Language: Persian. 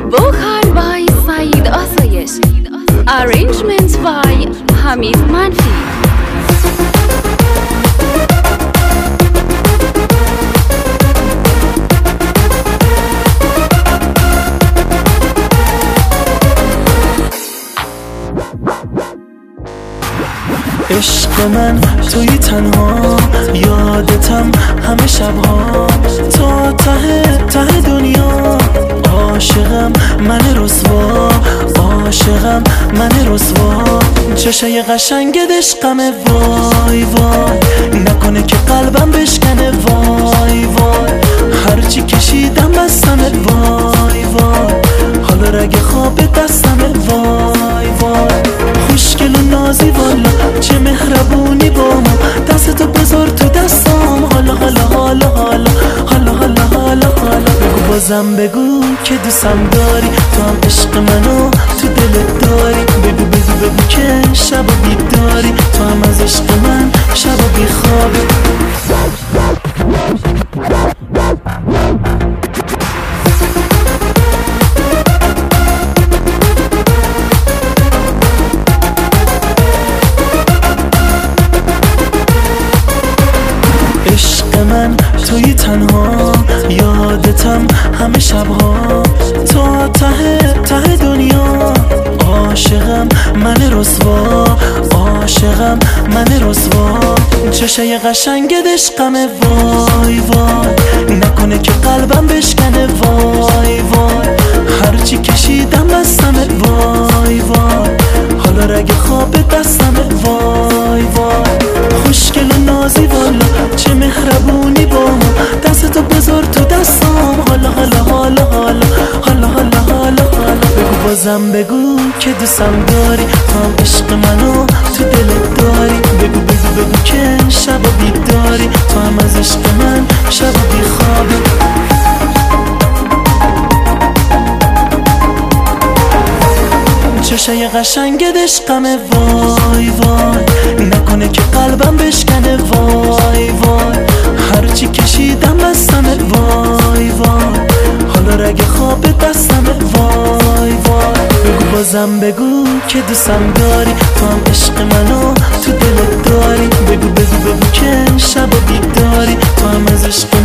Vocal by Saeed Asayesh. Arrangement by Hamid Manfi. عشق من توی تنها یادتم همه شبها تا ته دنیا عاشقم من رسوا عاشقم من رسوا چشای قشنگت عشقمه وای وای نکنه که قلبم بشکنه وای وای هرچی کشیدم بستمت وای وای حالا رگ خواب دستمه وای وای خوشگل و نازی والا چه مهربونی با ما دستتو بذار تو دستام حالا حالا حالا حالا حالا حالا حالا حالا بگو بازم بگو که دوستم داری تو هم عشق منو تو دلت داری بگو بگو بگو که شب و بیداری تو هم از عشق من شب و بیخوابی عشق من توی تنها یادتم همه شبها تا ته دنیا عاشقم من رسوا عاشقم من رسوا چشای قشنگت عشقمه وای وای نکنه که قلبم بشکنه وای وای هرچی کشیدم بستمت وای وای حالا رگ خواب دستمت وای وای خوشگل و نازی والا چه مهربونی با ما دستتو بذار تو دستام حالا حالا حالا حالا حالا حالا حالا حالا بگو بازم بگو که دوستم داری تو هم عشق منو تو دلت داری بگو بگو بگو که شب و بیداری تو هم از عشق من شب و بیخوابی چشای قشنگت عشقمه وای وای نکنه که قلبم بشکنه وای وای هرچی کشیدم بستمت وای وای حالا رگ خواب دستمت وای وای بگو بازم بگو که دوستم داری تو هم عشق منو تو دلت داری بگو بگو بگو که شب و بیداری تو هم از عشق